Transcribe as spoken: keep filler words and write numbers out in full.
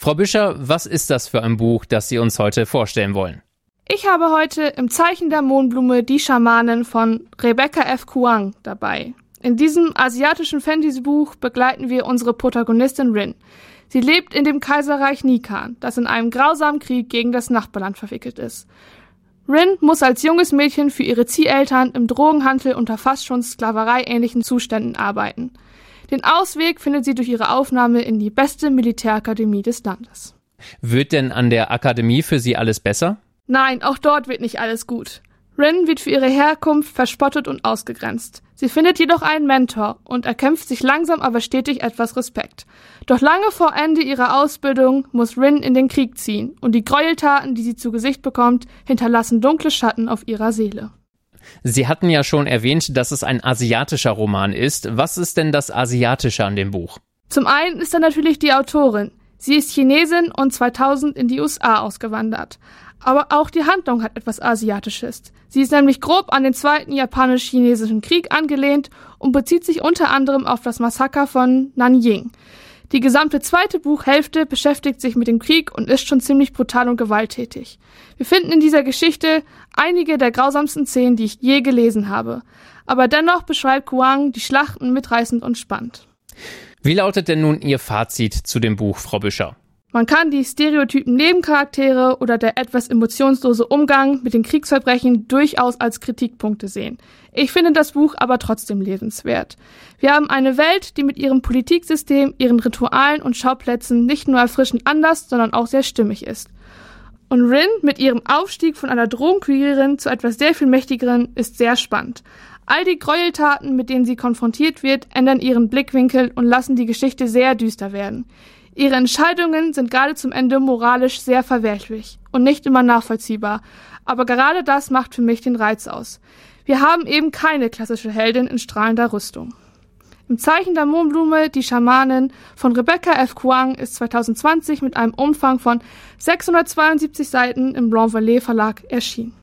Frau Büscher, was ist das für ein Buch, das Sie uns heute vorstellen wollen? Ich habe heute Im Zeichen der Mohnblume die Schamanin von Rebecca F. Kuang dabei. In diesem asiatischen Fantasy-Buch begleiten wir unsere Protagonistin Rin. Sie lebt in dem Kaiserreich Nikan, das in einem grausamen Krieg gegen das Nachbarland verwickelt ist. Rin muss als junges Mädchen für ihre Zieheltern im Drogenhandel unter fast schon Sklaverei-ähnlichen Zuständen arbeiten. Den Ausweg findet sie durch ihre Aufnahme in die beste Militärakademie des Landes. Wird denn an der Akademie für sie alles besser? Nein, auch dort wird nicht alles gut. Rin wird für ihre Herkunft verspottet und ausgegrenzt. Sie findet jedoch einen Mentor und erkämpft sich langsam aber stetig etwas Respekt. Doch lange vor Ende ihrer Ausbildung muss Rin in den Krieg ziehen und die Gräueltaten, die sie zu Gesicht bekommt, hinterlassen dunkle Schatten auf ihrer Seele. Sie hatten ja schon erwähnt, dass es ein asiatischer Roman ist. Was ist denn das Asiatische an dem Buch? Zum einen ist da natürlich die Autorin. Sie ist Chinesin und zweitausend in die U S A ausgewandert. Aber auch die Handlung hat etwas Asiatisches. Sie ist nämlich grob an den Zweiten Japanisch-Chinesischen Krieg angelehnt und bezieht sich unter anderem auf das Massaker von Nanjing. Die gesamte zweite Buchhälfte beschäftigt sich mit dem Krieg und ist schon ziemlich brutal und gewalttätig. Wir finden in dieser Geschichte einige der grausamsten Szenen, die ich je gelesen habe. Aber dennoch beschreibt Kuang die Schlachten mitreißend und spannend. Wie lautet denn nun Ihr Fazit zu dem Buch, Frau Büscher? Man kann die stereotypen Nebencharaktere oder der etwas emotionslose Umgang mit den Kriegsverbrechen durchaus als Kritikpunkte sehen. Ich finde das Buch aber trotzdem lesenswert. Wir haben eine Welt, die mit ihrem Politiksystem, ihren Ritualen und Schauplätzen nicht nur erfrischend anders, sondern auch sehr stimmig ist. Und Rin mit ihrem Aufstieg von einer Drogenkurierin zu etwas sehr viel Mächtigeren ist sehr spannend. All die Gräueltaten, mit denen sie konfrontiert wird, ändern ihren Blickwinkel und lassen die Geschichte sehr düster werden. Ihre Entscheidungen sind gerade zum Ende moralisch sehr verwerflich und nicht immer nachvollziehbar, aber gerade das macht für mich den Reiz aus. Wir haben eben keine klassische Heldin in strahlender Rüstung. Im Zeichen der Mohnblume, die Schamanin von Rebecca F. Kuang ist zwanzig zwanzig mit einem Umfang von sechshundertzweiundsiebzig Seiten im Blanc Vallée Verlag erschienen.